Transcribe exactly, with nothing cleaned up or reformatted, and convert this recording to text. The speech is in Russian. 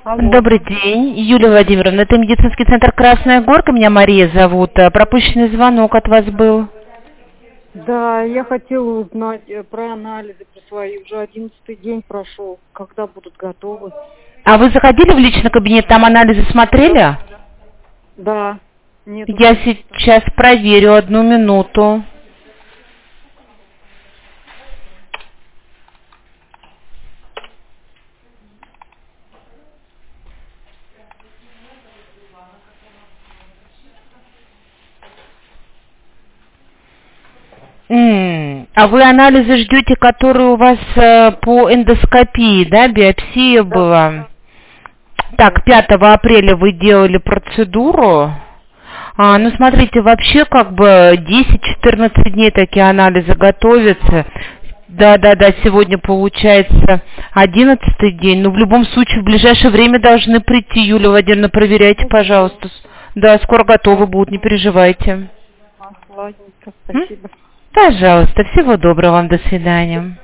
Алло. Добрый день, Юлия Владимировна. Это медицинский центр «Красная Горка». Меня Мария зовут. Э, Пропущенный звонок от вас был. Да, я хотела узнать э, про анализы про свои. Уже одиннадцатый день прошел. Когда будут готовы? А вы заходили в личный кабинет, там анализы смотрели? Да. Нет. Я сейчас проверю, одну минуту. М, А вы анализы ждете, которые у вас э, по эндоскопии, да, биопсия была? Так, пятого апреля вы делали процедуру. А, ну, смотрите, вообще как бы десять-четырнадцать дней такие анализы готовятся. Да-да-да, сегодня получается одиннадцатый день. Но в любом случае в ближайшее время должны прийти. Юлия Владимировна, проверяйте, пожалуйста. Да, скоро готовы будут, не переживайте. А, ладненько, М? спасибо. Пожалуйста, всего доброго вам, до свидания.